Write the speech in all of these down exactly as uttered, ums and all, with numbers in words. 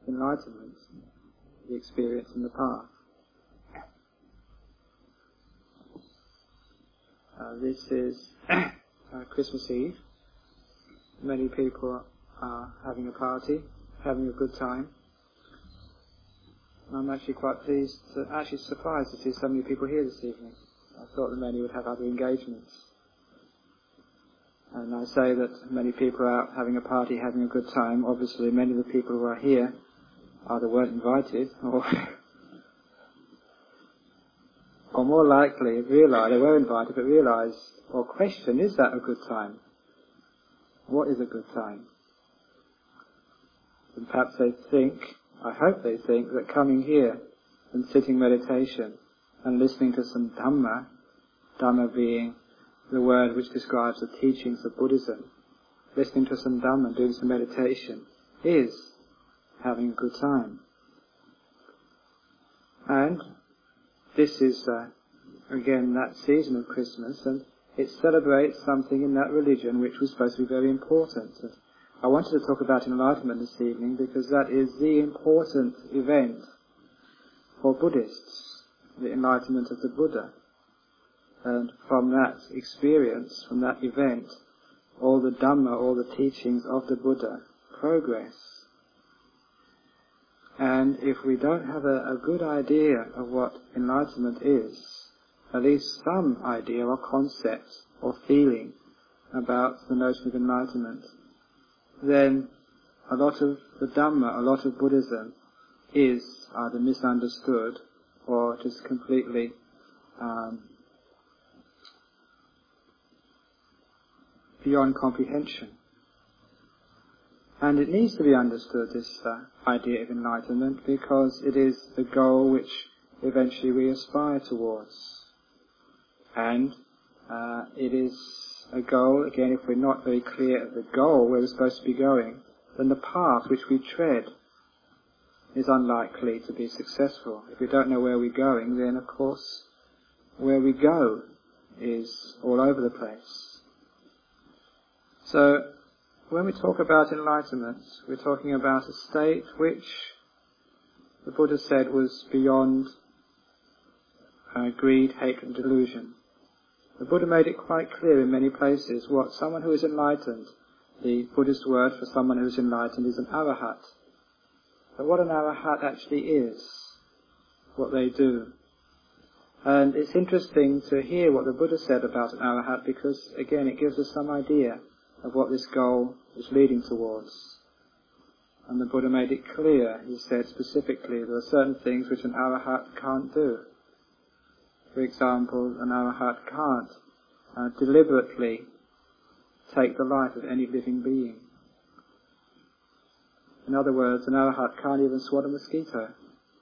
enlightenment, the experience in the path. Uh, this is uh, Christmas Eve. Many people are having a party, having a good time. I'm actually quite pleased, to, actually surprised to see so many people here this evening. I thought that many would have other engagements. And I say that many people are out having a party, having a good time. Obviously, many of the people who are here either weren't invited, or or more likely realise they were invited, but realise or question: is that a good time? What is a good time? And perhaps they think, I hope they think, that coming here and sitting meditation and listening to some Dhamma, Dhamma being the word which describes the teachings of Buddhism, listening to some Dhamma and doing some meditation is having a good time. And this is, uh, again, that season of Christmas, and it celebrates something in that religion which was supposed to be very important. And I wanted to talk about enlightenment this evening because that is the important event for Buddhists, the enlightenment of the Buddha. And from that experience, from that event, all the Dhamma, all the teachings of the Buddha progress. And if we don't have a, a good idea of what enlightenment is, at least some idea or concept or feeling about the notion of enlightenment, then a lot of the Dhamma, a lot of Buddhism is either misunderstood or just completely um, beyond comprehension. And it needs to be understood, this uh, idea of enlightenment, because it is the goal which eventually we aspire towards. And uh, it is a goal, again, if we're not very clear of the goal where we're supposed to be going, then the path which we tread is unlikely to be successful. If we don't know where we're going, then of course where we go is all over the place. So, when we talk about enlightenment, we're talking about a state which the Buddha said was beyond uh, greed, hatred and delusion. The Buddha made it quite clear in many places what someone who is enlightened, the Buddhist word for someone who is enlightened is an arahat. But what an arahat actually is, what they do. And it's interesting to hear what the Buddha said about an arahat because, again, it gives us some idea of what this goal is leading towards. And the Buddha made it clear. He said specifically there are certain things which an arahat can't do. For example, an arahat can't uh, deliberately take the life of any living being. In other words, an arahat can't even swat a mosquito.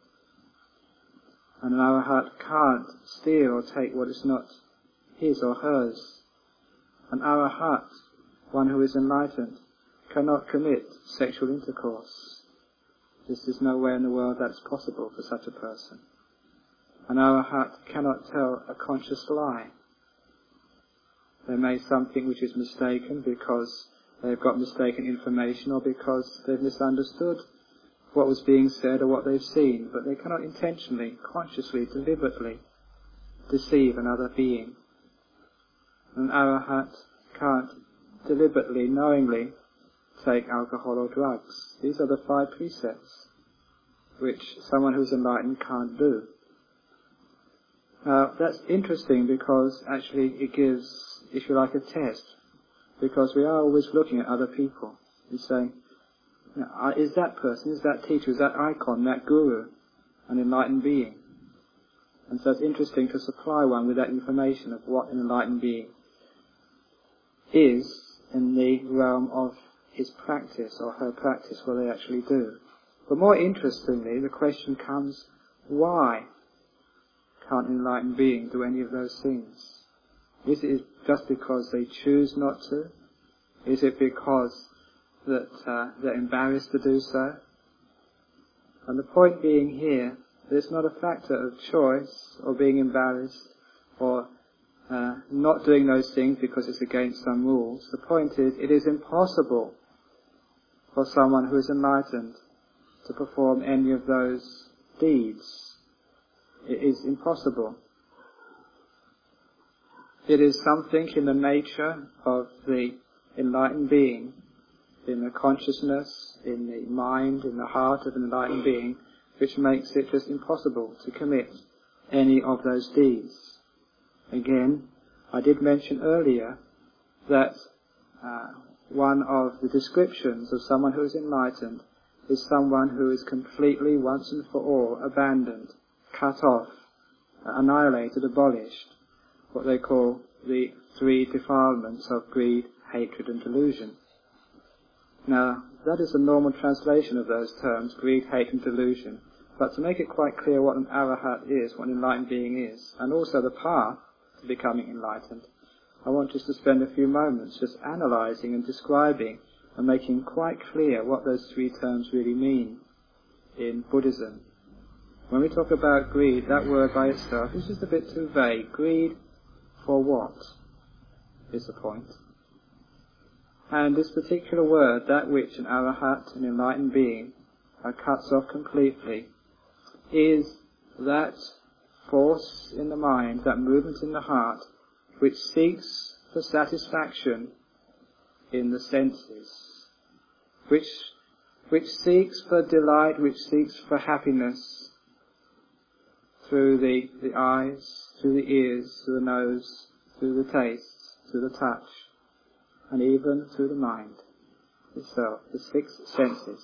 And an arahat can't steal or take what is not his or hers. An arahat, one who is enlightened, cannot commit sexual intercourse. This is nowhere in the world that's possible for such a person. An arahat cannot tell a conscious lie. They may something which is mistaken because they've got mistaken information or because they've misunderstood what was being said or what they've seen, but they cannot intentionally, consciously, deliberately deceive another being. An arahat can't deliberately, knowingly take alcohol or drugs. These are the five precepts which someone who's enlightened can't do. Now, that's interesting because actually it gives, if you like, a test, because we are always looking at other people and saying, now, is that person, is that teacher, is that icon, that guru, an enlightened being? And so it's interesting to supply one with that information of what an enlightened being is in the realm of his practice or her practice, what they actually do. But more interestingly, the question comes, why can't an enlightened being do any of those things? Is it just because they choose not to? Is it because that uh, they're embarrassed to do so? And the point being here, that it's not a factor of choice or being embarrassed or uh, not doing those things because it's against some rules. The point is, it is impossible for someone who is enlightened to perform any of those deeds. It is impossible. It is something in the nature of the enlightened being, in the consciousness, in the mind, in the heart of an enlightened being, which makes it just impossible to commit any of those deeds. Again, I did mention earlier that uh, one of the descriptions of someone who is enlightened is someone who is completely, once and for all, abandoned, cut off, annihilated, abolished, what they call the three defilements of greed, hatred and delusion. Now, that is a normal translation of those terms, greed, hate and delusion. But to make it quite clear what an arahat is, what an enlightened being is, and also the path to becoming enlightened, I want us to spend a few moments just analysing and describing and making quite clear what those three terms really mean in Buddhism. When we talk about greed, that word by itself is just a bit too vague. Greed for what is the point? And this particular word, that which an arahat, an enlightened being, uh, cuts off completely, is that force in the mind, that movement in the heart, which seeks for satisfaction in the senses, which which seeks for delight, which seeks for happiness through the, the eyes, through the ears, through the nose, through the taste, through the touch, and even through the mind itself, the six senses.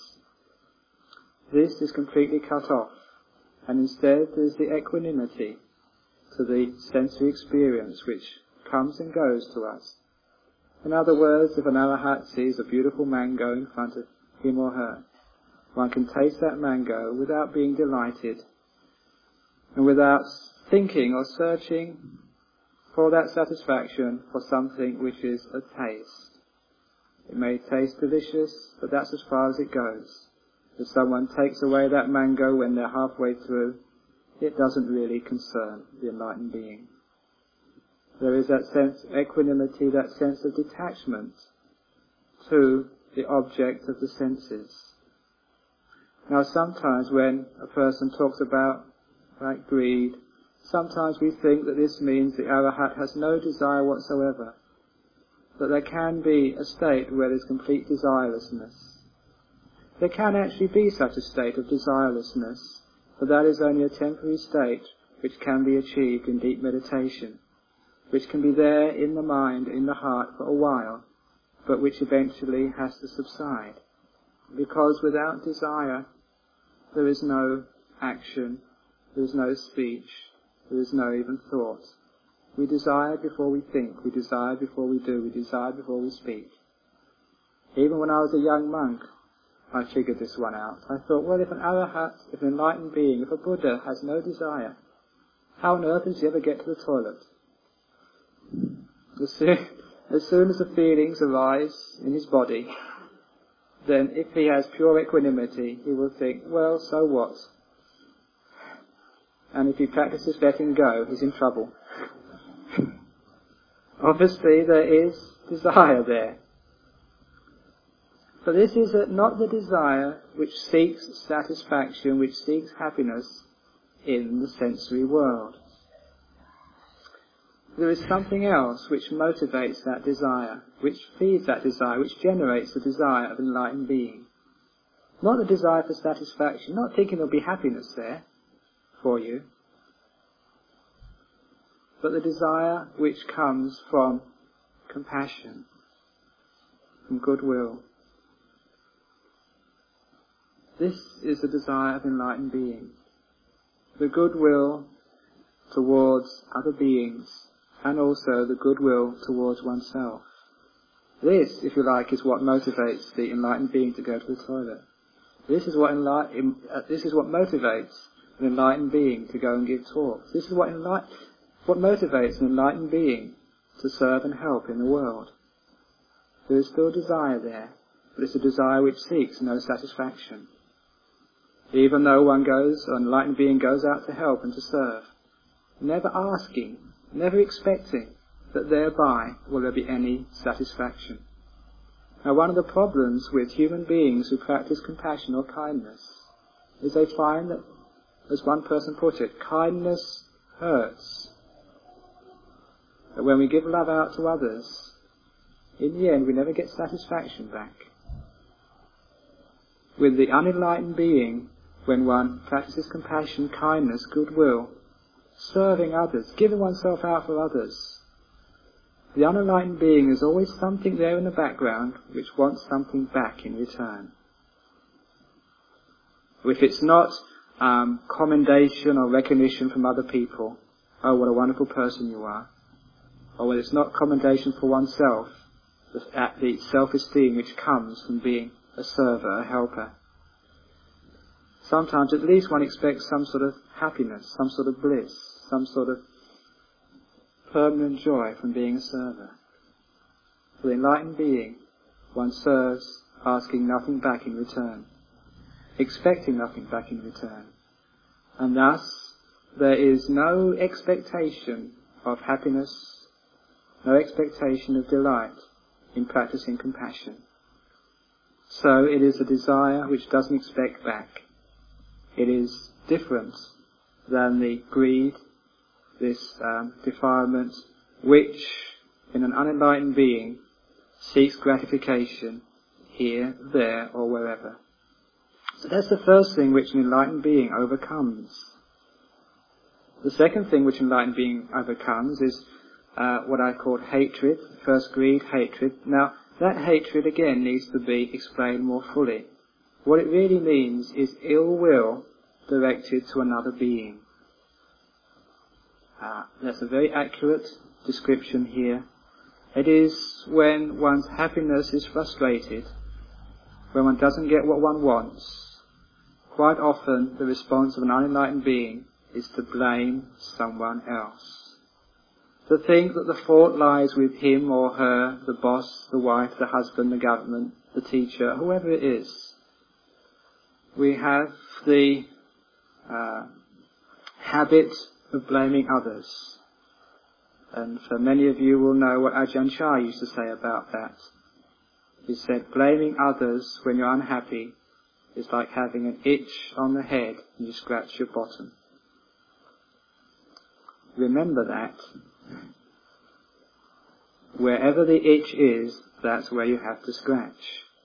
This is completely cut off, and instead there is the equanimity to the sensory experience which comes and goes to us. In other words, if an arahat sees a beautiful mango in front of him or her, one can taste that mango without being delighted, and without thinking or searching for that satisfaction for something which is a taste. It may taste delicious, but that's as far as it goes. If someone takes away that mango when they're halfway through, it doesn't really concern the enlightened being. There is that sense of equanimity, that sense of detachment to the object of the senses. Now sometimes when a person talks about like greed, sometimes we think that this means the arahat has no desire whatsoever, that there can be a state where there's complete desirelessness. There can actually be such a state of desirelessness, but that is only a temporary state which can be achieved in deep meditation, which can be there in the mind, in the heart for a while, but which eventually has to subside. Because without desire, there is no action, there is no speech, there is no even thought. We desire before we think, we desire before we do, we desire before we speak. Even when I was a young monk, I figured this one out. I thought, well, if an arahat, if an enlightened being, if a Buddha has no desire, how on earth does he ever get to the toilet? As soon, as soon as the feelings arise in his body, then if he has pure equanimity, he will think, well, so what? And if he practices letting go, he's in trouble. Obviously, there is desire there. But this is not the desire which seeks satisfaction, which seeks happiness in the sensory world. There is something else which motivates that desire, which feeds that desire, which generates the desire of an enlightened being. Not the desire for satisfaction, not thinking there'll be happiness there for you, but the desire which comes from compassion, from goodwill. This is the desire of enlightened being. The goodwill towards other beings, and also the goodwill towards oneself. This, if you like, is what motivates the enlightened being to go to the toilet. This is what enlight- uh, this is what motivates an enlightened being to go and give talks. This is what enlight- what motivates an enlightened being to serve and help in the world. There is still desire there, but it's a desire which seeks no satisfaction. Even though one goes, or an enlightened being goes out to help and to serve, never asking, never expecting that thereby will there be any satisfaction. Now, one of the problems with human beings who practice compassion or kindness is they find that, as one person put it, kindness hurts. That when we give love out to others, in the end we never get satisfaction back. With the unenlightened being, when one practices compassion, kindness, goodwill, serving others, giving oneself out for others, the unenlightened being is always something there in the background which wants something back in return. If it's not um, commendation or recognition from other people, oh, what a wonderful person you are, or when it's not commendation for oneself, the, the self-esteem which comes from being a server, a helper, sometimes at least one expects some sort of happiness, some sort of bliss, some sort of permanent joy from being a server. For the enlightened being, one serves asking nothing back in return, expecting nothing back in return. And thus, there is no expectation of happiness, no expectation of delight in practicing compassion. So it is a desire which doesn't expect back. It is different than the greed, this um, defilement, which, in an unenlightened being, seeks gratification here, there, or wherever. So that's the first thing which an enlightened being overcomes. The second thing which an enlightened being overcomes is uh, what I call hatred. First greed, hatred. Now, that hatred again needs to be explained more fully. What it really means is ill will directed to another being. Uh, that's a very accurate description here. It is when one's happiness is frustrated, when one doesn't get what one wants. Quite often the response of an unenlightened being is to blame someone else. To think that the fault lies with him or her, the boss, the wife, the husband, the government, the teacher, whoever it is. We have the uh, habit of blaming others. And for many of you will know what Ajahn Chah used to say about that. He said, blaming others when you're unhappy is like having an itch on the head and you scratch your bottom. Remember that. Wherever the itch is, that's where you have to scratch.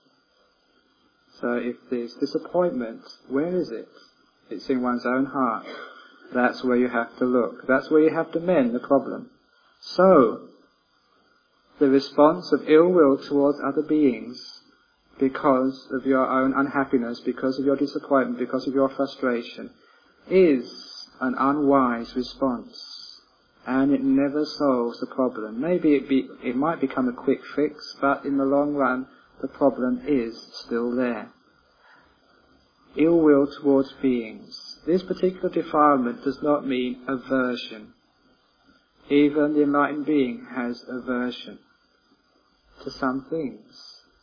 So if there's disappointment, where is it? It's in one's own heart. That's where you have to look. That's where you have to mend the problem. So, the response of ill will towards other beings, because of your own unhappiness, because of your disappointment, because of your frustration, is an unwise response. And it never solves the problem. Maybe it, be, it might become a quick fix, but in the long run, the problem is still there. Ill will towards beings. This particular defilement does not mean aversion. Even the enlightened being has aversion to some things.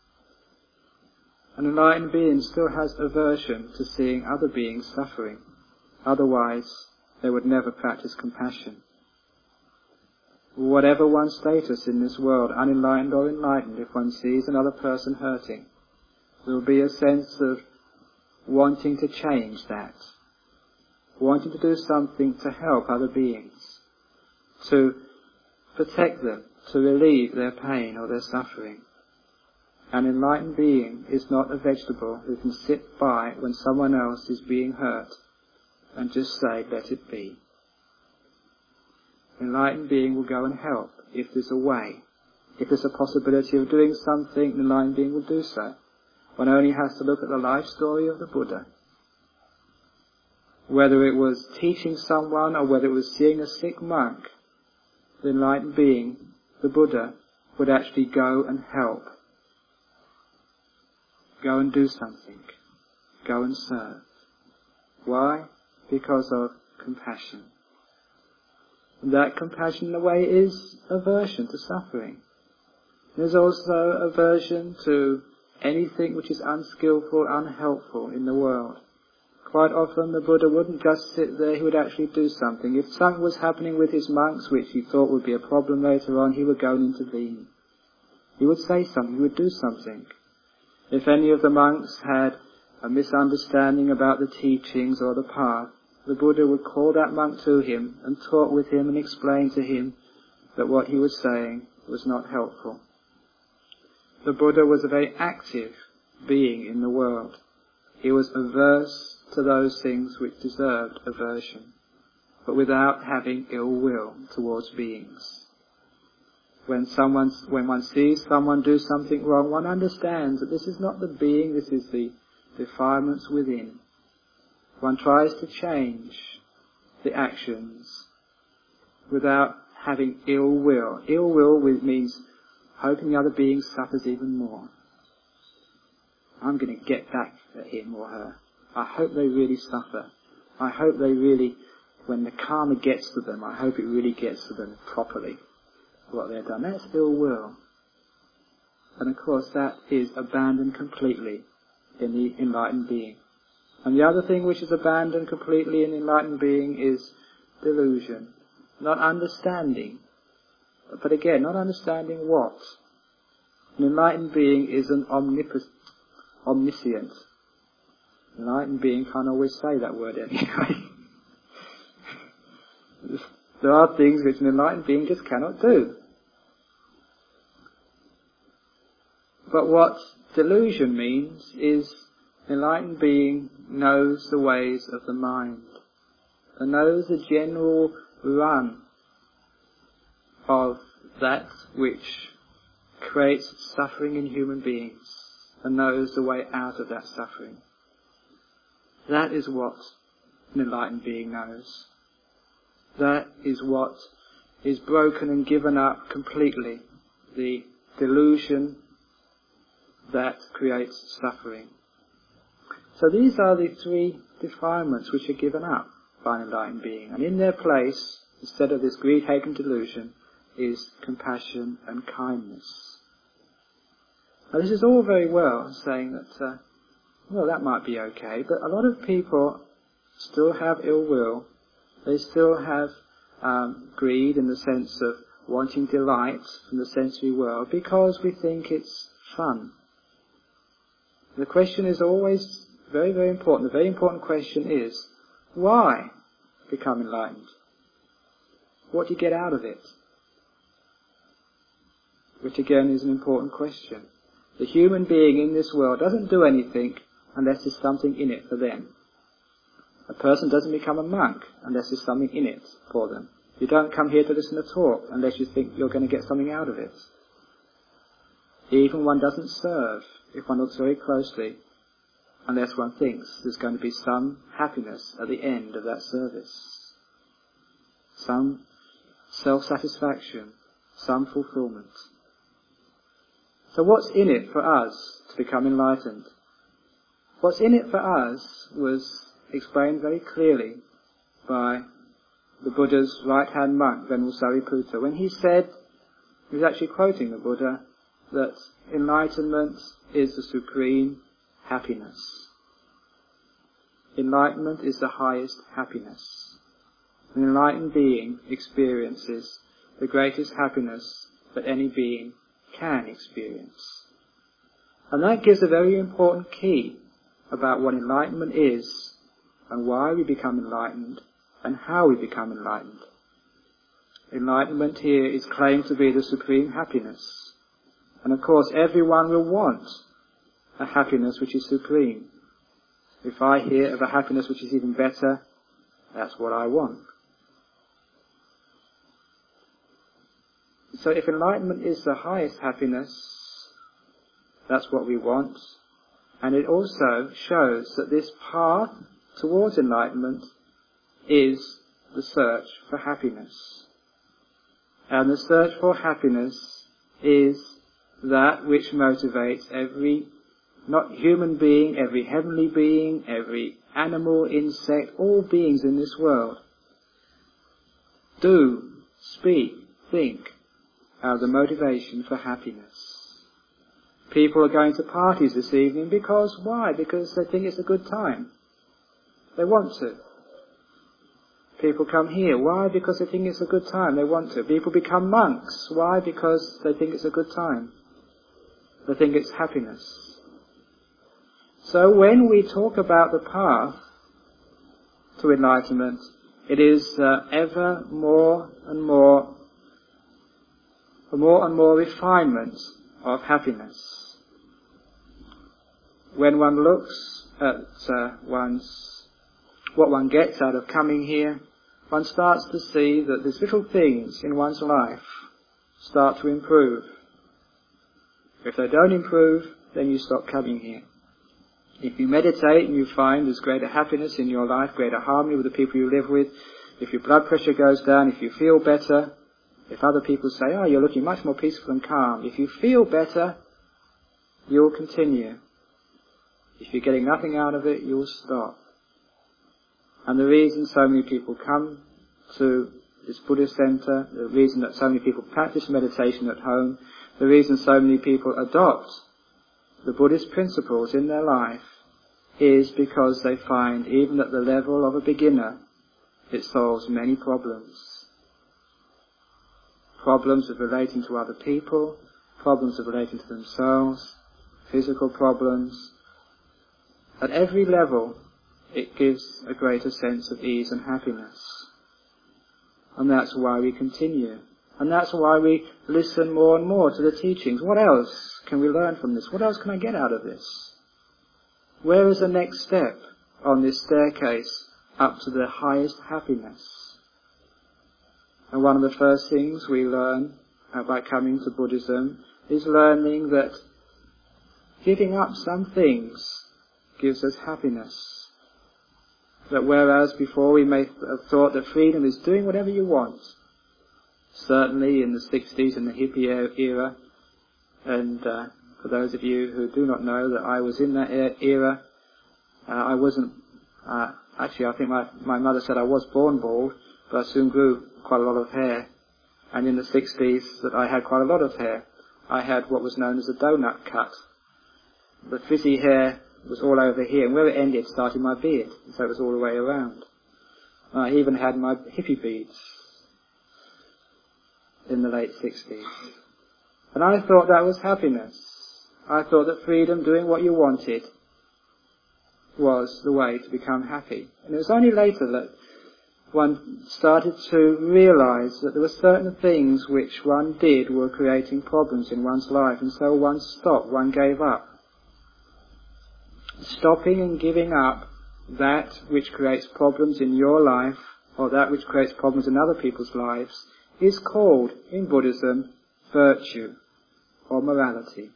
An enlightened being still has aversion to seeing other beings suffering. Otherwise, they would never practice compassion. Whatever one's status in this world, unenlightened or enlightened, if one sees another person hurting, there will be a sense of wanting to change that, wanting to do something to help other beings, to protect them, to relieve their pain or their suffering. An enlightened being is not a vegetable who can sit by when someone else is being hurt and just say, let it be. An enlightened being will go and help if there's a way. If there's a possibility of doing something, an enlightened being will do so. One only has to look at the life story of the Buddha. Whether it was teaching someone or whether it was seeing a sick monk, the enlightened being, the Buddha, would actually go and help. Go and do something. Go and serve. Why? Because of compassion. And that compassion in a way is aversion to suffering. There's also aversion to anything which is unskillful, unhelpful in the world. Quite often the Buddha wouldn't just sit there, he would actually do something. If something was happening with his monks which he thought would be a problem later on, he would go and intervene. He would say something, he would do something. If any of the monks had a misunderstanding about the teachings or the path, the Buddha would call that monk to him and talk with him and explain to him that what he was saying was not helpful. The Buddha was a very active being in the world. He was averse to those things which deserved aversion, but without having ill will towards beings. When someone, when one sees someone do something wrong, one understands that this is not the being, this is the defilements within. One tries to change the actions without having ill will. Ill will means hoping the other being suffers even more. I'm going to get back at him or her. I hope they really suffer. I hope they really, when the karma gets to them, I hope it really gets to them properly, what they've done. That's ill will. And of course that is abandoned completely in the enlightened being. And the other thing which is abandoned completely in the enlightened being is delusion. Not understanding. But again, not understanding what? An enlightened being is an omnipotent, omniscient. An enlightened being can't always say that word anyway. There are things which an enlightened being just cannot do. But what delusion means is an enlightened being knows the ways of the mind and knows the general run of that which creates suffering in human beings and knows the way out of that suffering. That is what an enlightened being knows. That is what is broken and given up completely, the delusion that creates suffering. So these are the three defilements which are given up by an enlightened being. And in their place, instead of this greed, hate and delusion, is compassion and kindness. Now this is all very well saying that, uh, well, that might be okay, but a lot of people still have ill will. They still have um, greed in the sense of wanting delight from the sensory world because we think it's fun. The question is always very, very important. The very important question is, why become enlightened? What do you get out of it? Which again is an important question. The human being in this world doesn't do anything unless there's something in it for them. A person doesn't become a monk unless there's something in it for them. You don't come here to listen to talk unless you think you're going to get something out of it. Even one doesn't serve, if one looks very closely, unless one thinks there's going to be some happiness at the end of that service. Some self-satisfaction, some fulfillment. So what's in it for us to become enlightened? What's in it for us was explained very clearly by the Buddha's right-hand monk, Venerable Sariputta, when he said, he was actually quoting the Buddha, that enlightenment is the supreme happiness. Enlightenment is the highest happiness. An enlightened being experiences the greatest happiness that any being can experience. And that gives a very important key about what enlightenment is and why we become enlightened and how we become enlightened. Enlightenment here is claimed to be the supreme happiness. And of course everyone will want a happiness which is supreme. If I hear of a happiness which is even better, that's what I want. So if enlightenment is the highest happiness, that's what we want. And it also shows that this path towards enlightenment is the search for happiness. And the search for happiness is that which motivates every not human being, every heavenly being, every animal, insect, all beings in this world. Do, speak, think, are the motivation for happiness. People are going to parties this evening because, why? Because they think it's a good time. They want to. People come here. Why? Because they think it's a good time. They want to. People become monks. Why? Because they think it's a good time. They think it's happiness. So when we talk about the path to enlightenment, it is uh, ever more and more, more and more refinement of happiness. When one looks at uh, one's, what one gets out of coming here, one starts to see that these little things in one's life start to improve. If they don't improve, then you stop coming here. If you meditate and you find there's greater happiness in your life, greater harmony with the people you live with, if your blood pressure goes down, if you feel better, if other people say, oh, you're looking much more peaceful and calm, if you feel better, you'll continue. If you're getting nothing out of it, you'll stop. And the reason so many people come to this Buddhist center, the reason that so many people practice meditation at home, the reason so many people adopt the Buddhist principles in their life is because they find, even at the level of a beginner, it solves many problems. Problems of relating to other people, problems of relating to themselves, physical problems. At every level, it gives a greater sense of ease and happiness. And that's why we continue. And that's why we listen more and more to the teachings. What else can we learn from this? What else can I get out of this? Where is the next step on this staircase up to the highest happiness? And one of the first things we learn by coming to Buddhism is learning that giving up some things gives us happiness. That whereas before we may have thought that freedom is doing whatever you want, certainly in the sixties, in the hippie era, and uh, for those of you who do not know that I was in that era, uh, I wasn't, uh, actually I think my, my mother said I was born bald, but I soon grew quite a lot of hair. And in the sixties that I had quite a lot of hair, I had what was known as a donut cut. The frizzy hair was all over here, and where it ended started my beard, so it was all the way around. I even had my hippie beads in the late sixties. And I thought that was happiness. I thought that freedom, doing what you wanted, was the way to become happy. And it was only later that one started to realize that there were certain things which one did were creating problems in one's life, and so one stopped, one gave up. Stopping and giving up that which creates problems in your life, or that which creates problems in other people's lives, is called, in Buddhism, virtue, or morality.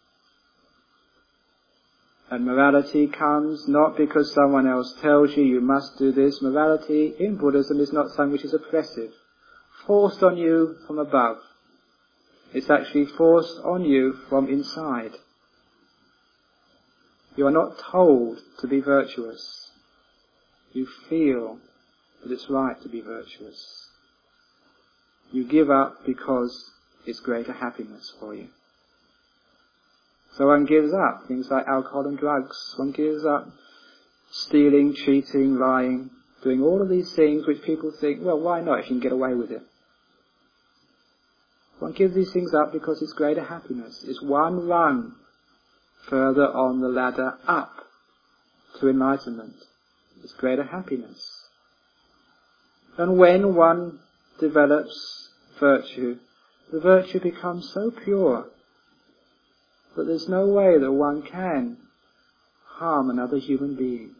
And morality comes not because someone else tells you you must do this. Morality in Buddhism is not something which is oppressive, forced on you from above. It's actually forced on you from inside. You are not told to be virtuous. You feel that it's right to be virtuous. You give up because it's greater happiness for you. So one gives up things like alcohol and drugs. One gives up stealing, cheating, lying, doing all of these things which people think, well, why not if you can get away with it? One gives these things up because it's greater happiness. It's one rung further on the ladder up to enlightenment. It's greater happiness. And when one develops virtue, the virtue becomes so pure that there's no way that one can harm another human being.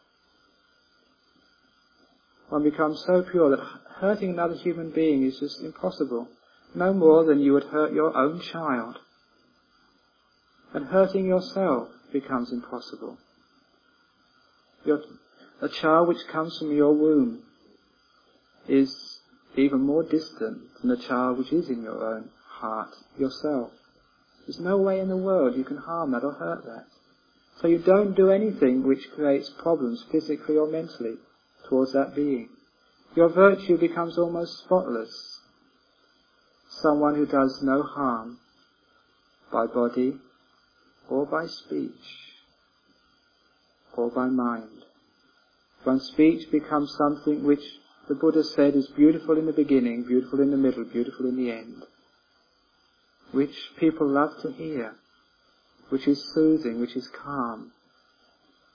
One becomes so pure that hurting another human being is just impossible, no more than you would hurt your own child. And hurting yourself becomes impossible. Your, a child which comes from your womb is even more distant than the child which is in your own heart, yourself. There's no way in the world you can harm that or hurt that. So you don't do anything which creates problems physically or mentally towards that being. Your virtue becomes almost spotless. Someone who does no harm by body or by speech or by mind. One's speech becomes something which the Buddha said is beautiful in the beginning, beautiful in the middle, beautiful in the end, which people love to hear, which is soothing, which is calm.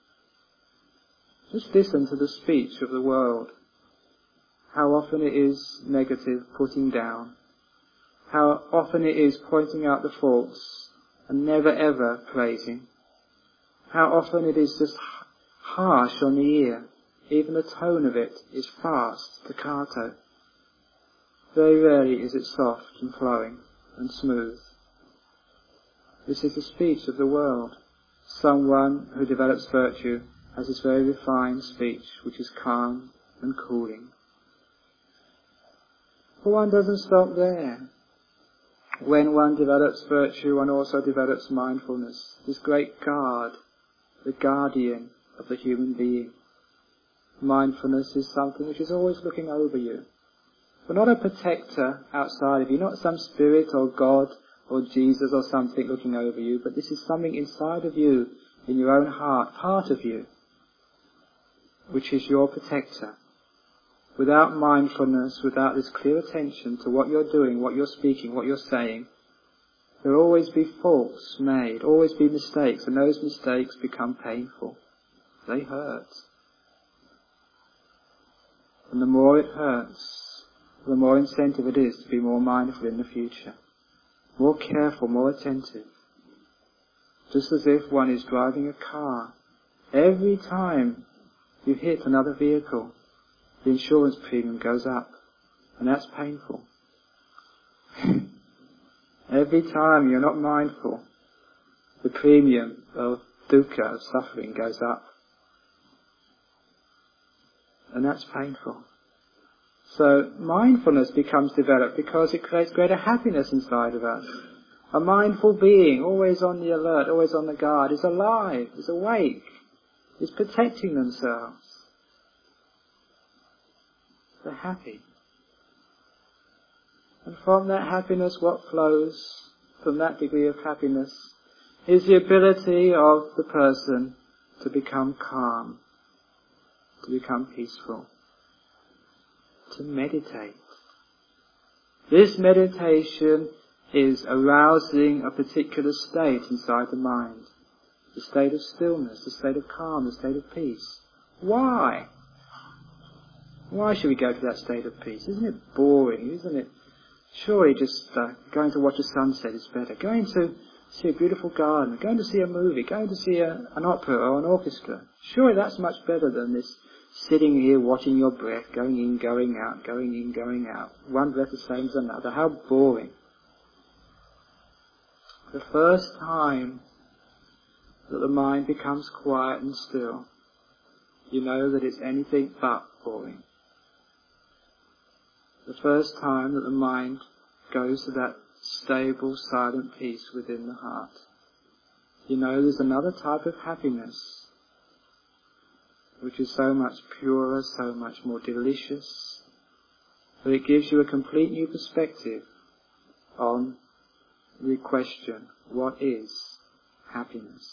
Just listen to the speech of the world. How often it is negative, putting down. How often it is pointing out the faults and never ever praising. How often it is just harsh on the ear. Even the tone of it is fast, staccato. Very rarely is it soft and flowing and smooth. This is the speech of the world. Someone who develops virtue has this very refined speech, which is calm and cooling. But one doesn't stop there. When one develops virtue, one also develops mindfulness, this great guard, the guardian of the human being. Mindfulness is something which is always looking over you. But not a protector outside of you, not some spirit or God or Jesus or something looking over you, but this is something inside of you, in your own heart, part of you, which is your protector. Without mindfulness, without this clear attention to what you're doing, what you're speaking, what you're saying, there will always be faults made, always be mistakes, and those mistakes become painful. They hurt. And the more it hurts, the more incentive it is to be more mindful in the future. More careful, more attentive. Just as if one is driving a car. Every time you hit another vehicle, the insurance premium goes up. And that's painful. Every time you're not mindful, the premium of dukkha, of suffering, goes up. And that's painful. So mindfulness becomes developed because it creates greater happiness inside of us. A mindful being, always on the alert, always on the guard, is alive, is awake, is protecting themselves. They're happy. And from that happiness, what flows from that degree of happiness is the ability of the person to become calm, to become peaceful, to meditate. This meditation is arousing a particular state inside the mind. The state of stillness, the state of calm, the state of peace. Why? Why should we go to that state of peace? Isn't it boring? Isn't it? Surely just uh, going to watch a sunset is better. Going to see a beautiful garden, going to see a movie, going to see a, an opera or an orchestra. Surely that's much better than this sitting here watching your breath, going in, going out, going in, going out. One breath the same as another. How boring. The first time that the mind becomes quiet and still, you know that it's anything but boring. The first time that the mind goes to that stable, silent peace within the heart, you know there's another type of happiness which is so much purer, so much more delicious, that it gives you a complete new perspective on the question, what is happiness?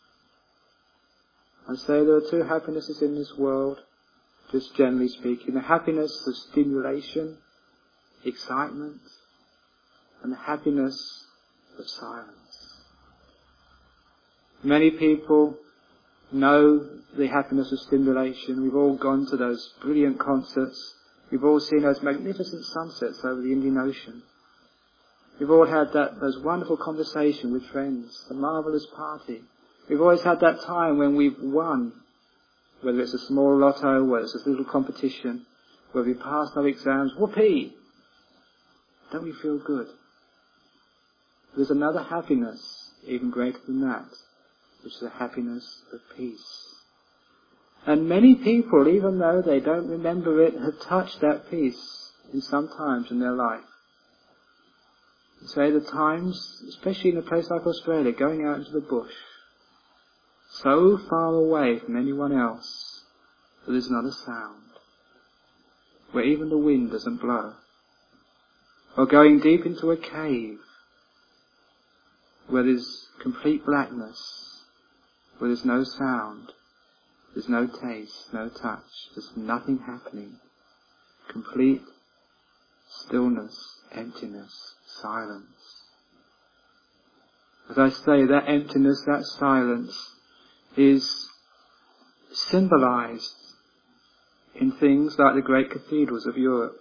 I say there are two happinesses in this world, just generally speaking. The happiness of stimulation, excitement, and the happiness of silence. Many people know the happiness of stimulation. We've all gone to those brilliant concerts. We've all seen those magnificent sunsets over the Indian Ocean. We've all had that those wonderful conversations with friends, the marvellous party. We've always had that time when we've won, whether it's a small lotto, whether it's a little competition, whether we passed our exams. Whoopee! Don't we feel good? There's another happiness, even greater than that, which is the happiness of peace. And many people, even though they don't remember it, have touched that peace in some times in their life. Say the times, especially in a place like Australia, going out into the bush, so far away from anyone else that there's not a sound, where even the wind doesn't blow. Or going deep into a cave, where there's complete blackness, where there's no sound, there's no taste, no touch, there's nothing happening. Complete stillness, emptiness, silence. As I say, that emptiness, that silence is symbolized in things like the great cathedrals of Europe.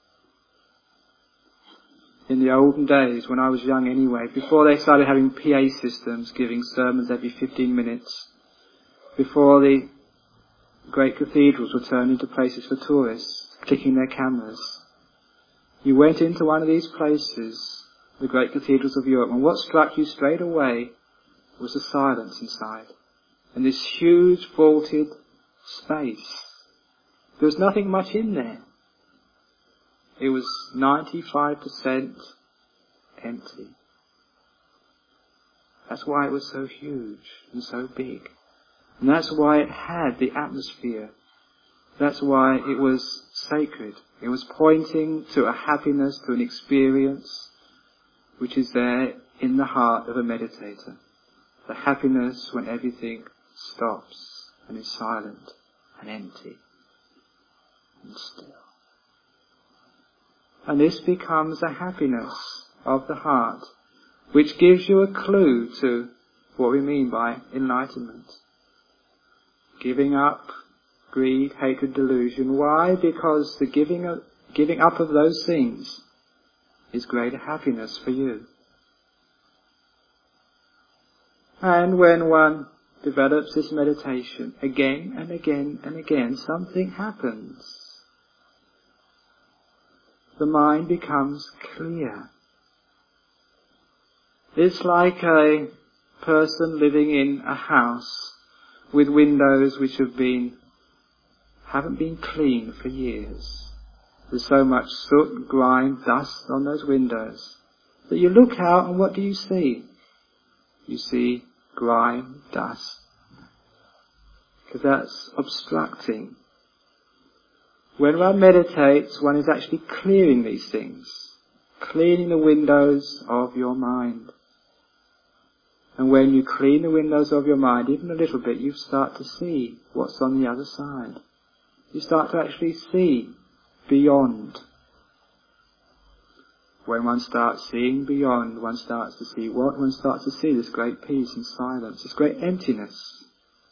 In the olden days, when I was young anyway, before they started having P A systems giving sermons every fifteen minutes, before the great cathedrals were turned into places for tourists clicking their cameras, you went into one of these places, the great cathedrals of Europe, and what struck you straight away was the silence inside. And this huge vaulted space. There was nothing much in there. It was ninety-five percent empty. That's why it was so huge and so big. And that's why it had the atmosphere. That's why it was sacred. It was pointing to a happiness, to an experience which is there in the heart of a meditator. The happiness when everything stops and is silent and empty and still. And this becomes a happiness of the heart, which gives you a clue to what we mean by enlightenment. Giving up greed, hatred, delusion. Why? Because the giving up, giving up of those things is greater happiness for you. And when one develops this meditation again and again and again, something happens. The mind becomes clear. It's like a person living in a house with windows which have been, haven't been cleaned for years. There's so much soot, grime, dust on those windows that you look out and what do you see? You see grime, dust. Because that's obstructing. When one meditates, one is actually clearing these things, cleaning the windows of your mind. And when you clean the windows of your mind, even a little bit, you start to see what's on the other side. You start to actually see beyond. When one starts seeing beyond, one starts to see what? One starts to see this great peace and silence, this great emptiness.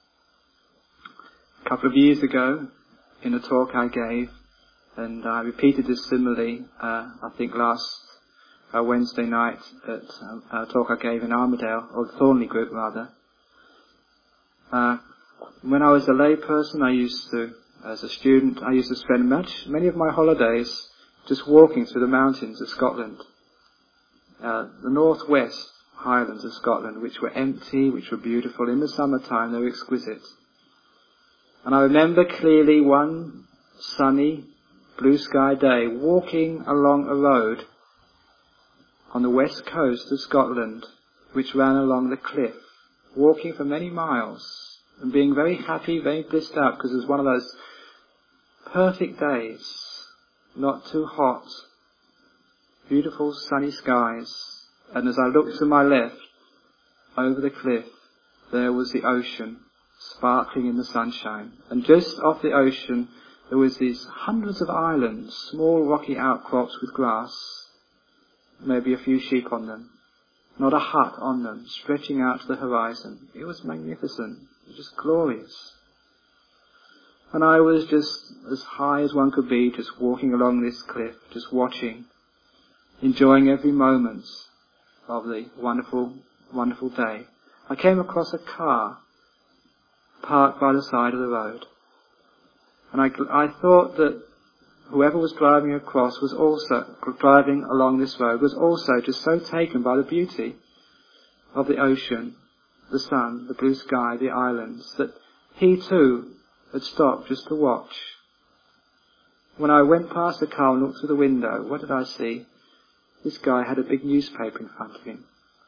A couple of years ago, in a talk I gave, and I repeated this simile, uh, I think last uh, Wednesday night at um, a talk I gave in Armadale, or the Thornley group rather. Uh, when I was a lay person, I used to, as a student, I used to spend much, many of my holidays just walking through the mountains of Scotland. Uh, the northwest highlands of Scotland, which were empty, which were beautiful. In the summertime, they were exquisite. And I remember clearly one sunny, blue sky day, walking along a road on the west coast of Scotland, which ran along the cliff, walking for many miles, and being very happy, very blissed out, because it was one of those perfect days, not too hot, beautiful sunny skies. And as I looked to my left, over the cliff, there was the ocean, sparkling in the sunshine. And just off the ocean, there was these hundreds of islands, small rocky outcrops with grass, maybe a few sheep on them, not a hut on them, stretching out to the horizon. It was magnificent. It was just glorious. And I was just as high as one could be, just walking along this cliff, just watching, enjoying every moment of the wonderful, wonderful day. I came across a car parked by the side of the road. And I, I thought that whoever was driving across was also, driving along this road, was also just so taken by the beauty of the ocean, the sun, the blue sky, the islands, that he too had stopped just to watch. When I went past the car and looked through the window, what did I see? This guy had a big newspaper in front of him,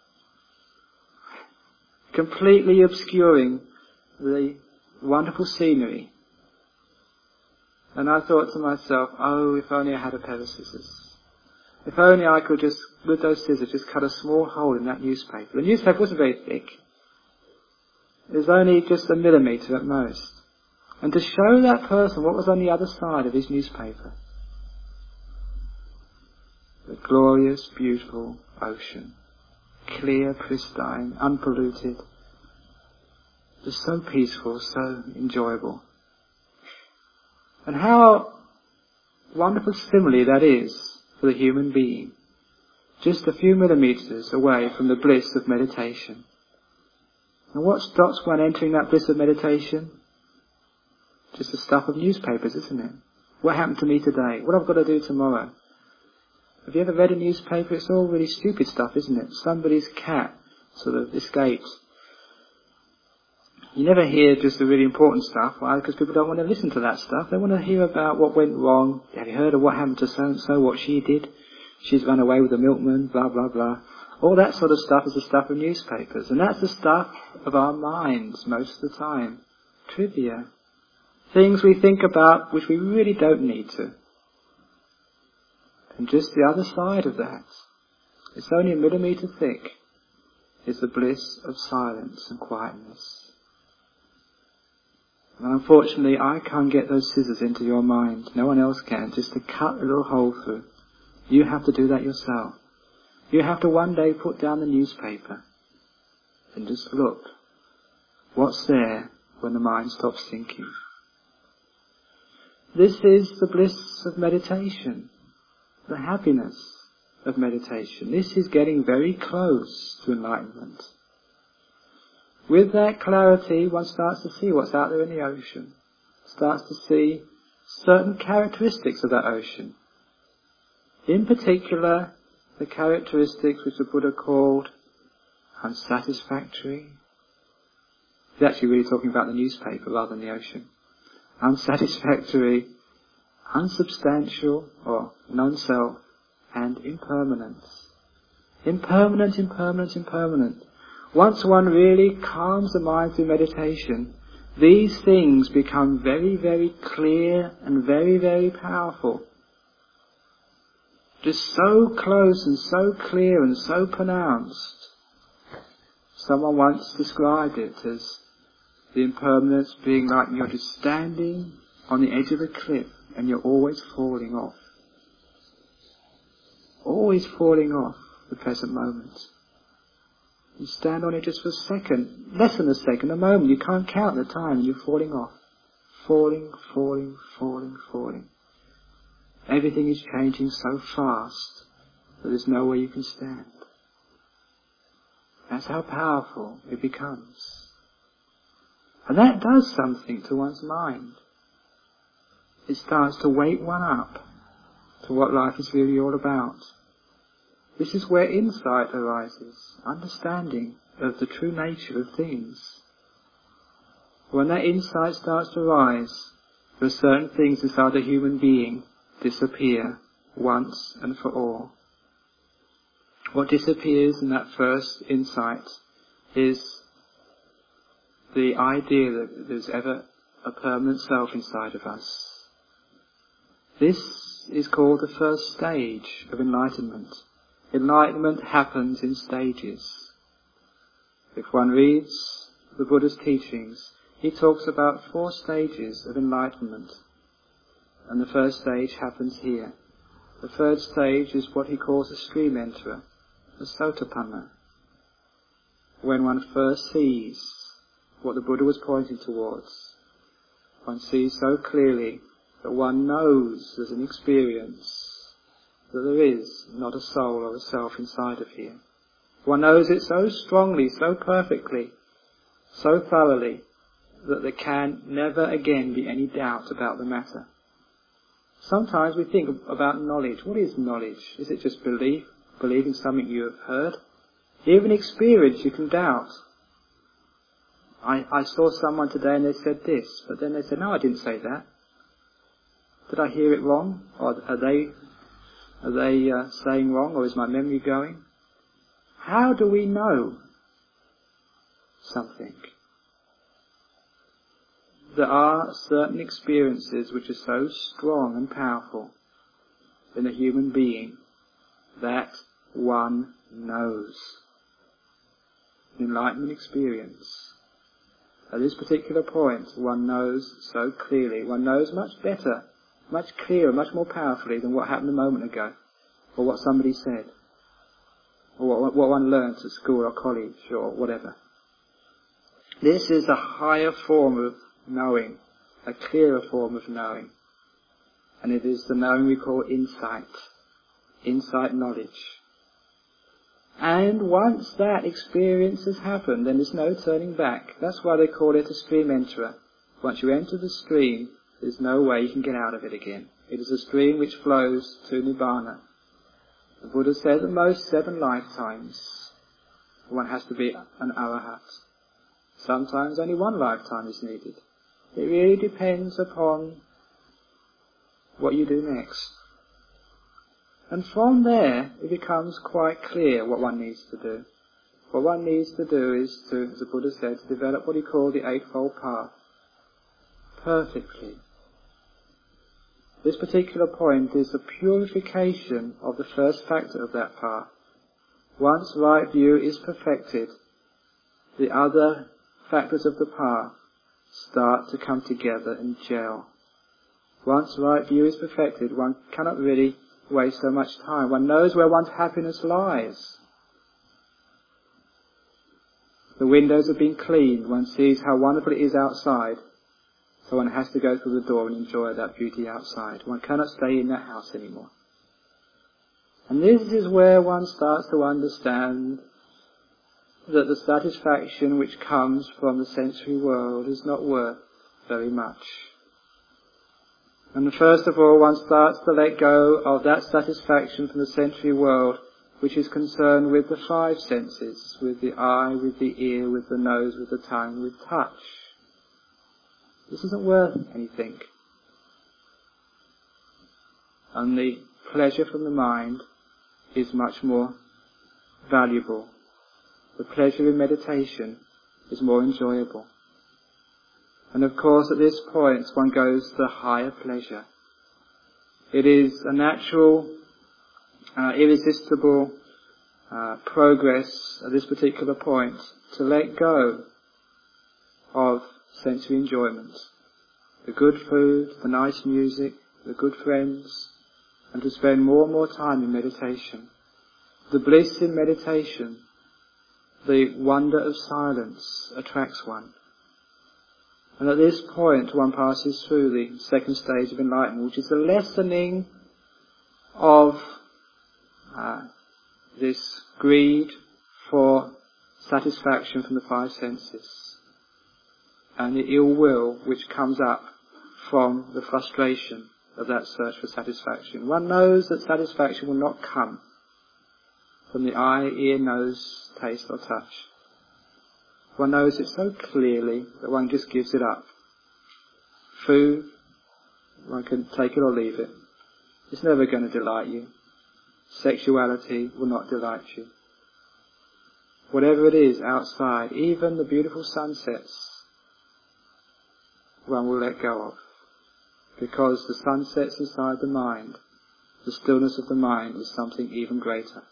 completely obscuring the wonderful scenery. And I thought to myself, oh, if only I had a pair of scissors. If only I could just, with those scissors, just cut a small hole in that newspaper. The newspaper wasn't very thick. It was only just a millimetre at most. And to show that person what was on the other side of his newspaper. The glorious, beautiful ocean. Clear, pristine, unpolluted. Just so peaceful, so enjoyable. And how wonderful simile that is for the human being. Just a few millimeters away from the bliss of meditation. And what stops one entering that bliss of meditation? Just the stuff of newspapers, isn't it? What happened to me today? What I've got to do tomorrow? Have you ever read a newspaper? It's all really stupid stuff, isn't it? Somebody's cat sort of escaped. You never hear just the really important stuff. Why? Because people don't want to listen to that stuff. They want to hear about what went wrong. Have you heard of what happened to so-and-so, what she did? She's run away with the milkman, blah, blah, blah. All that sort of stuff is the stuff of newspapers. And that's the stuff of our minds most of the time. Trivia. Things we think about which we really don't need to. And just the other side of that, it's only a millimetre thick, is the bliss of silence and quietness. And unfortunately, I can't get those scissors into your mind. No one else can, just to cut a little hole through. You have to do that yourself. You have to one day put down the newspaper and just look. What's there when the mind stops thinking? This is the bliss of meditation, the happiness of meditation. This is getting very close to enlightenment. With that clarity, one starts to see what's out there in the ocean, starts to see certain characteristics of that ocean. In particular, the characteristics which the Buddha called unsatisfactory. He's actually really talking about the newspaper rather than the ocean. Unsatisfactory, unsubstantial or non-self, and impermanent. Impermanent, impermanent, impermanent. Once one really calms the mind through meditation, these things become very, very clear and very, very powerful. Just so close and so clear and so pronounced. Someone once described it as the impermanence being like you're just standing on the edge of a cliff and you're always falling off. Always falling off the present moment. You stand on it just for a second, less than a second, a moment, you can't count the time and you're falling off. Falling, falling, falling, falling. Everything is changing so fast that there's nowhere you can stand. That's how powerful it becomes. And that does something to one's mind. It starts to wake one up to what life is really all about. This is where insight arises, understanding of the true nature of things. When that insight starts to arise, there are certain things inside the human being disappear once and for all. What disappears in that first insight is the idea that there's ever a permanent self inside of us. This is called the first stage of enlightenment. Enlightenment happens in stages. If one reads the Buddha's teachings, he talks about four stages of enlightenment. And the first stage happens here. The third stage is what he calls a stream enterer, the Sotapanna. When one first sees what the Buddha was pointing towards, one sees so clearly that one knows as an experience that there is not a soul or a self inside of here. One knows it so strongly, so perfectly, so thoroughly, that there can never again be any doubt about the matter. Sometimes we think about knowledge. What is knowledge? Is it just belief? Believing something you have heard? Even experience you can doubt. I, I saw someone today and they said this, but then they said, no, I didn't say that. Did I hear it wrong? Or are they, are they uh, saying wrong, or is my memory going? How do we know something? There are certain experiences which are so strong and powerful in a human being that one knows. An enlightenment experience. At this particular point, one knows so clearly, one knows much better, much clearer, much more powerfully than what happened a moment ago, or what somebody said, or what, what one learnt at school or college or whatever. This is a higher form of knowing, a clearer form of knowing. And it is the knowing we call insight, insight knowledge. And once that experience has happened, then there's no turning back. That's why they call it a stream enterer. Once you enter the stream, there's no way you can get out of it again. It is a stream which flows to Nibbana. The Buddha says at most seven lifetimes one has to be an arahat. Sometimes only one lifetime is needed. It really depends upon what you do next. And from there, it becomes quite clear what one needs to do. What one needs to do is to, as the Buddha said, to develop what he called the Eightfold Path perfectly. This particular point is the purification of the first factor of that path. Once right view is perfected, the other factors of the path start to come together and gel. Once right view is perfected, one cannot really waste so much time. One knows where one's happiness lies. The windows have been cleaned. One sees how wonderful it is outside. So one has to go through the door and enjoy that beauty outside. One cannot stay in that house anymore. And this is where one starts to understand that the satisfaction which comes from the sensory world is not worth very much. And first of all, one starts to let go of that satisfaction from the sensory world which is concerned with the five senses, with the eye, with the ear, with the nose, with the tongue, with touch. This isn't worth anything. And the pleasure from the mind is much more valuable. The pleasure in meditation is more enjoyable. And of course, at this point, one goes to higher pleasure. It is a natural, uh, irresistible uh, progress at this particular point to let go of sensory enjoyment, the good food, the nice music, the good friends, and to spend more and more time in meditation. The bliss in meditation, the wonder of silence attracts one. And at this point one passes through the second stage of enlightenment, which is the lessening of uh, this greed for satisfaction from the five senses, and the ill will which comes up from the frustration of that search for satisfaction. One knows that satisfaction will not come from the eye, ear, nose, taste or touch. One knows it so clearly that one just gives it up. Food, one can take it or leave it. It's never going to delight you. Sexuality will not delight you. Whatever it is outside, even the beautiful sunsets, one will let go of. Because the sunsets inside the mind, the stillness of the mind is something even greater.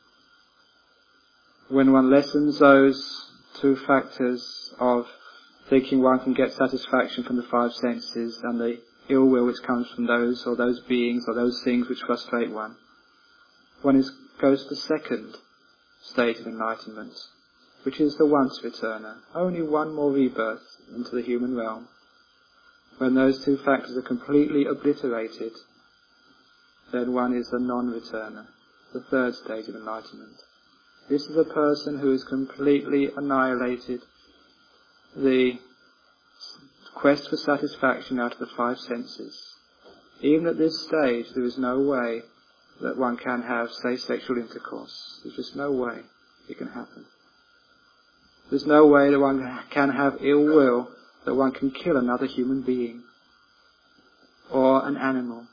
When one lessens those two factors of thinking one can get satisfaction from the five senses and the ill will which comes from those or those beings or those things which frustrate one, one is, goes to the second stage of enlightenment, which is the once returner. Only one more rebirth into the human realm. When those two factors are completely obliterated, then one is the non-returner, the third stage of enlightenment. This is a person who has completely annihilated the quest for satisfaction out of the five senses. Even at this stage, there is no way that one can have, say, sexual intercourse. There's just no way it can happen. There's no way that one can have ill will, that one can kill another human being, or an animal,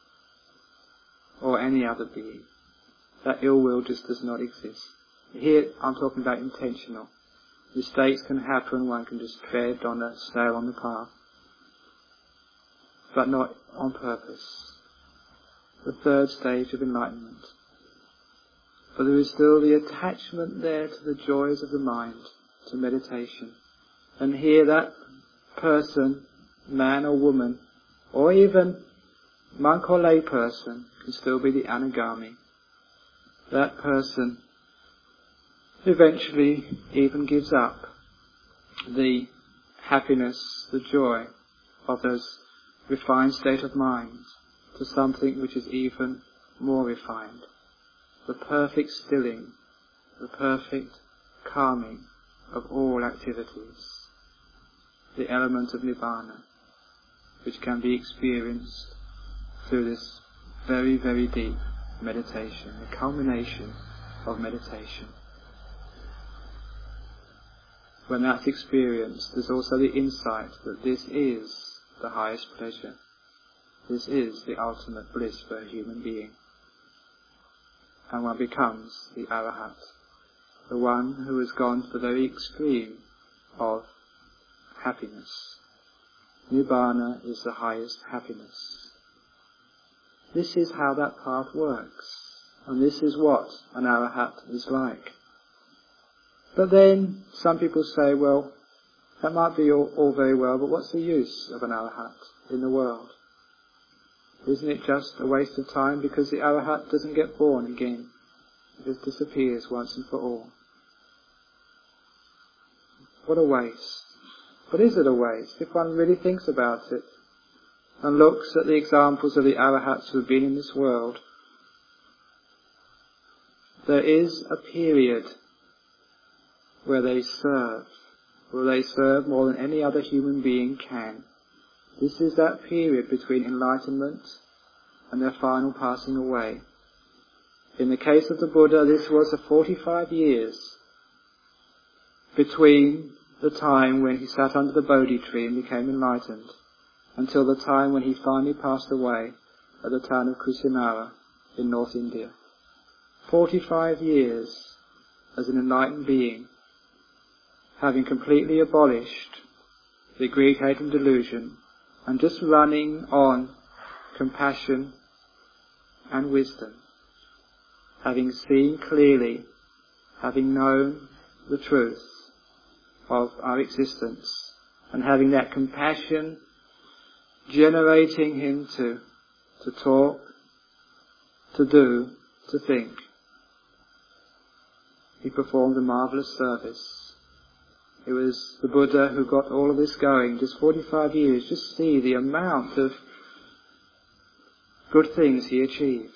or any other being. That ill will just does not exist. Here I'm talking about intentional. Mistakes can happen, one can just tread on a snail on the path, but not on purpose. The third stage of enlightenment. But there is still the attachment there to the joys of the mind, to meditation. And here that person, man or woman, or even monk or lay person, can still be the anagami. That person eventually even gives up the happiness, the joy of those refined state of mind to something which is even more refined. The perfect stilling, the perfect calming of all activities. The element of Nibbana, which can be experienced through this very, very deep meditation, the culmination of meditation. When that's experienced, there's also the insight that this is the highest pleasure. This is the ultimate bliss for a human being. And one becomes the Arahat, the one who has gone to the very extreme of happiness. Nibbana is the highest happiness. This is how that path works, and this is what an Arahat is like. But then some people say, well, that might be all, all very well, but what's the use of an Arahat in the world? Isn't it just a waste of time, because the Arahat doesn't get born again? It just disappears once and for all. What a waste. But is it a waste? If one really thinks about it and looks at the examples of the Arahats who have been in this world, there is a period where they serve, where they serve more than any other human being can. This is that period between enlightenment and their final passing away. In the case of the Buddha, this was the forty-five years between the time when he sat under the Bodhi tree and became enlightened, until the time when he finally passed away at the town of Kusinara in North India. Forty-five years as an enlightened being, having completely abolished the greed, hate and delusion, and just running on compassion and wisdom, having seen clearly, having known the truth of our existence, and having that compassion generating him to, to talk, to do, to think. He performed a marvellous service. It was the Buddha who got all of this going, just forty-five years. Just see the amount of good things he achieved.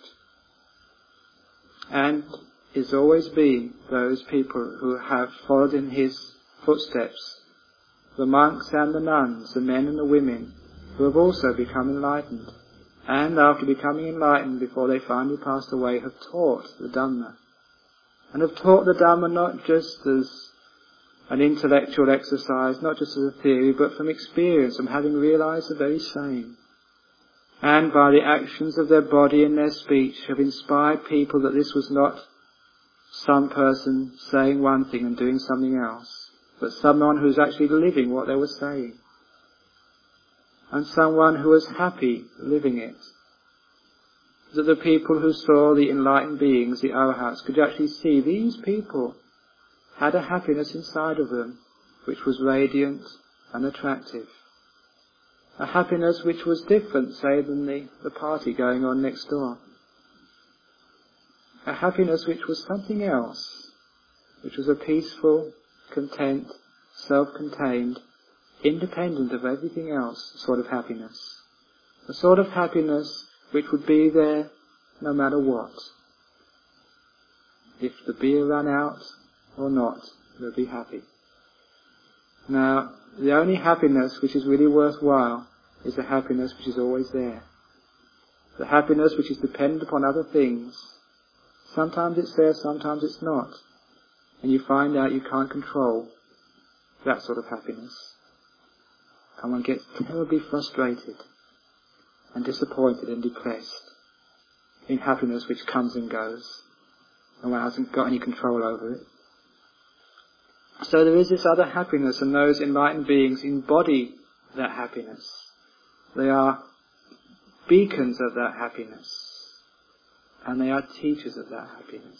And it's always been those people who have followed in his footsteps, the monks and the nuns, the men and the women, who have also become enlightened, and after becoming enlightened, before they finally passed away, have taught the Dhamma. And have taught the Dhamma not just as an intellectual exercise, not just as a theory, but from experience, from having realized the very same. And by the actions of their body and their speech have inspired people that this was not some person saying one thing and doing something else, but someone who's actually living what they were saying. And someone who was happy living it. That the people who saw the enlightened beings, the Arahats, could actually see these people had a happiness inside of them which was radiant and attractive. A happiness which was different, say, than the, the party going on next door. A happiness which was something else, which was a peaceful, content, self-contained, independent of everything else sort of happiness. A sort of happiness which would be there no matter what. If the beer ran out or not, they'll be happy. Now, the only happiness which is really worthwhile is the happiness which is always there. The happiness which is dependent upon other things. Sometimes it's there, sometimes it's not. And you find out you can't control that sort of happiness. And one gets terribly frustrated and disappointed and depressed in happiness which comes and goes, and one hasn't got any control over it. So there is this other happiness, and those enlightened beings embody that happiness. They are beacons of that happiness, and they are teachers of that happiness.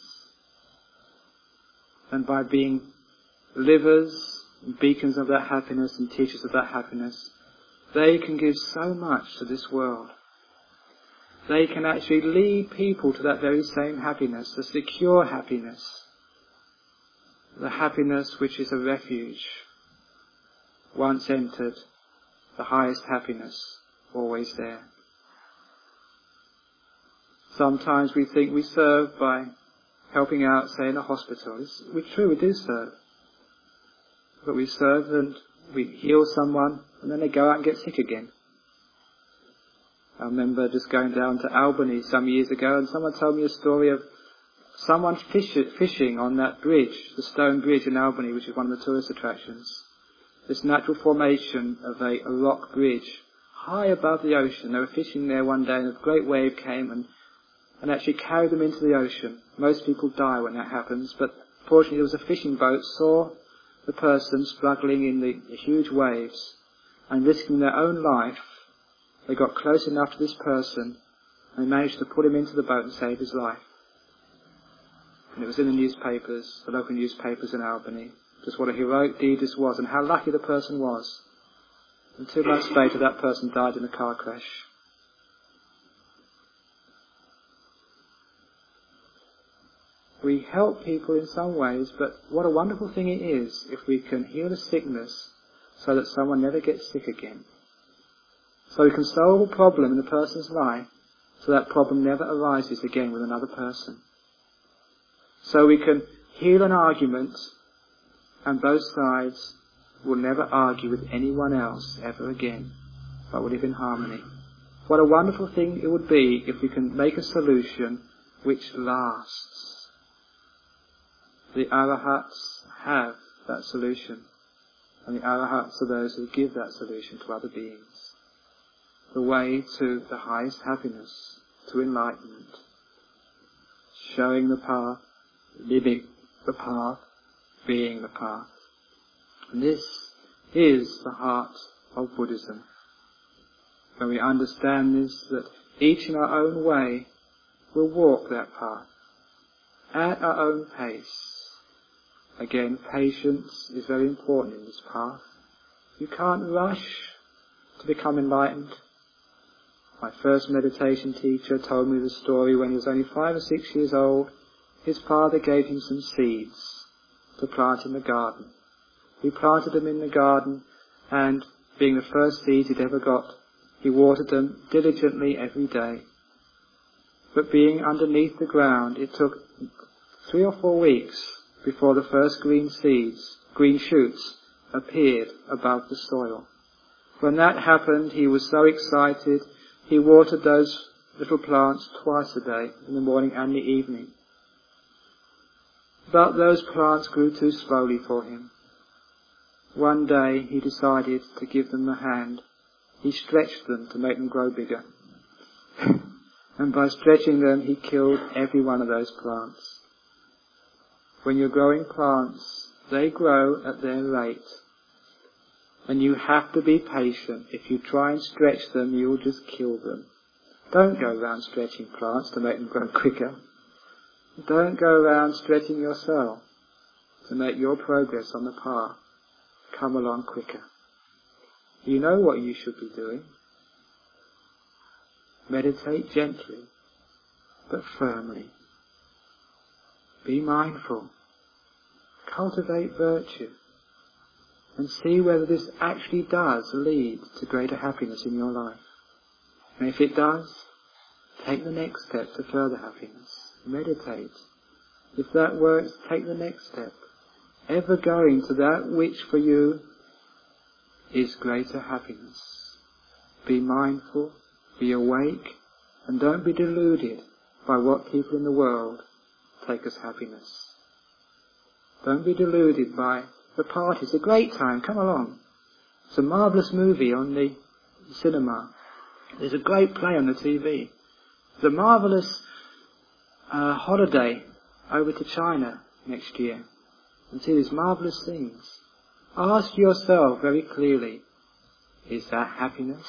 And by being livers, beacons of that happiness and teachers of that happiness, they can give so much to this world. They can actually lead people to that very same happiness, the secure happiness, the happiness which is a refuge once entered, the highest happiness always there. Sometimes we think we serve by helping out, say, in a hospital. It's, we're true, we do serve. But we serve and we heal someone, and then they go out and get sick again. I remember just going down to Albany some years ago, and someone told me a story of someone fish, fishing on that bridge, the stone bridge in Albany, which is one of the tourist attractions. This natural formation of a, a rock bridge high above the ocean. They were fishing there one day, and a great wave came and, and actually carried them into the ocean. Most people die when that happens, but fortunately there was a fishing boat, saw the person struggling in the, the huge waves and risking their own life. They got close enough to this person and they managed to put him into the boat and save his life. And it was in the newspapers, the local newspapers in Albany, just what a heroic deed this was and how lucky the person was. And two months later that person died in a car crash. We help people in some ways, but what a wonderful thing it is if we can heal a sickness so that someone never gets sick again. So we can solve a problem in a person's life so that problem never arises again with another person. So we can heal an argument and both sides will never argue with anyone else ever again, but will live in harmony. What a wonderful thing it would be if we can make a solution which lasts. The Arahats have that solution, and the Arahats are those who give that solution to other beings. The way to the highest happiness, to enlightenment, showing the path, living the path, being the path. And this is the heart of Buddhism. When we understand this, that each in our own way will walk that path, at our own pace. Again, patience is very important in this path. You can't rush to become enlightened. My first meditation teacher told me the story when he was only five or six years old. His father gave him some seeds to plant in the garden. He planted them in the garden, and being the first seeds he'd ever got, he watered them diligently every day. But being underneath the ground, it took three or four weeks before the first green seeds, green shoots, appeared above the soil. When that happened, he was so excited, he watered those little plants twice a day, in the morning and the evening. But those plants grew too slowly for him. One day he decided to give them a hand. He stretched them to make them grow bigger. And by stretching them, he killed every one of those plants. When you're growing plants, they grow at their rate. And you have to be patient. If you try and stretch them, you'll just kill them. Don't go around stretching plants to make them grow quicker. Don't go around stretching yourself to make your progress on the path come along quicker. You know what you should be doing. Meditate gently, but firmly. Be mindful. Cultivate virtue. And see whether this actually does lead to greater happiness in your life. And if it does, take the next step to further happiness. Meditate. If that works, take the next step. Ever going to that which for you is greater happiness. Be mindful, be awake, and don't be deluded by what people in the world take as happiness. Don't be deluded by the party. It's a great time, come along. It's a marvellous movie on the cinema. There's a great play on the T V. There's a marvellous uh, holiday over to China next year. And see these marvellous things. Ask yourself very clearly, is that happiness?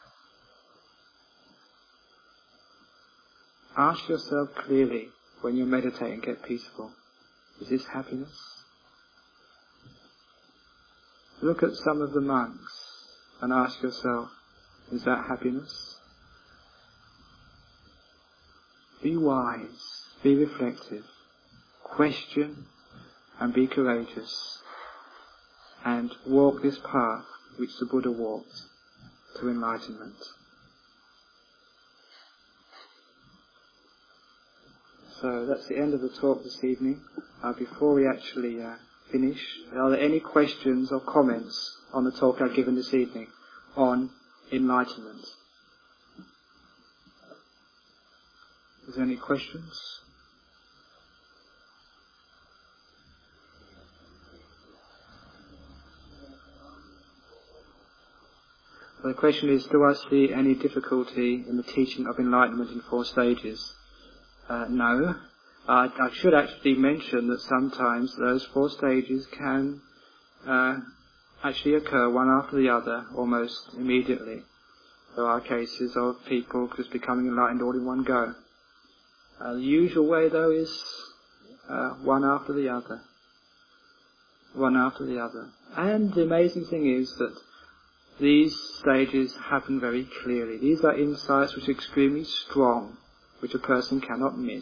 Ask yourself clearly when you meditate and get peaceful, is this happiness? Look at some of the monks and ask yourself, is that happiness? Be wise, be reflective, question and be courageous. and walk this path which the Buddha walked to enlightenment. So that's the end of the talk this evening. Uh, before we actually uh, finish, are there any questions or comments on the talk I've given this evening on enlightenment? Is there any questions? The question is, do I see any difficulty in the teaching of enlightenment in four stages? Uh, no. Uh, I should actually mention that sometimes those four stages can uh, actually occur one after the other almost immediately. There are cases of people just becoming enlightened all in one go. Uh, the usual way, though, is uh, one after the other. One after the other. And the amazing thing is that these stages happen very clearly. These are insights which are extremely strong, which a person cannot miss.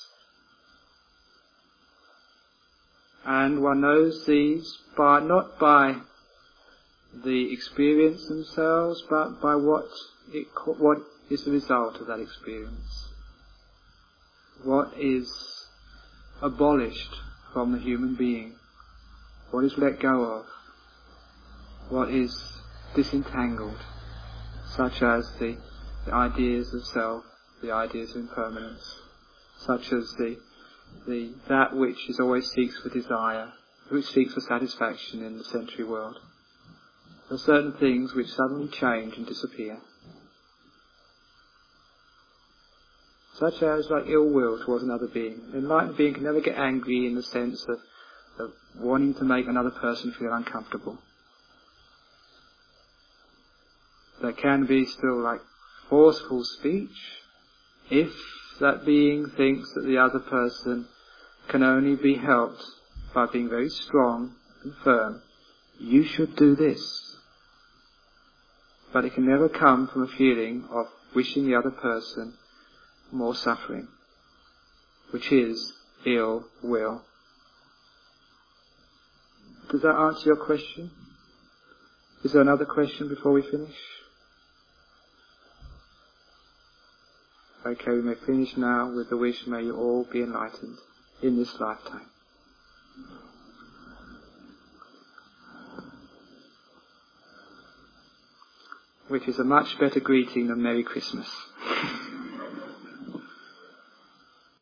And one knows these by not by the experience themselves, but by what it, what is the result of that experience. What is abolished from the human being? What is let go of? What is disentangled? Such as the, the ideas of self, the ideas of impermanence, such as the the that which is always seeks for desire, which seeks for satisfaction in the sensory world. There are certain things which suddenly change and disappear, such as like ill will towards another being. An enlightened being can never get angry in the sense of, of wanting to make another person feel uncomfortable. There can be still like forceful speech, if that being thinks that the other person can only be helped by being very strong and firm. You should do this. But it can never come from a feeling of wishing the other person more suffering, which is ill will. Does that answer your question? Is there another question before we finish? Okay, we may finish now with the wish, may you all be enlightened in this lifetime. Which is a much better greeting than Merry Christmas.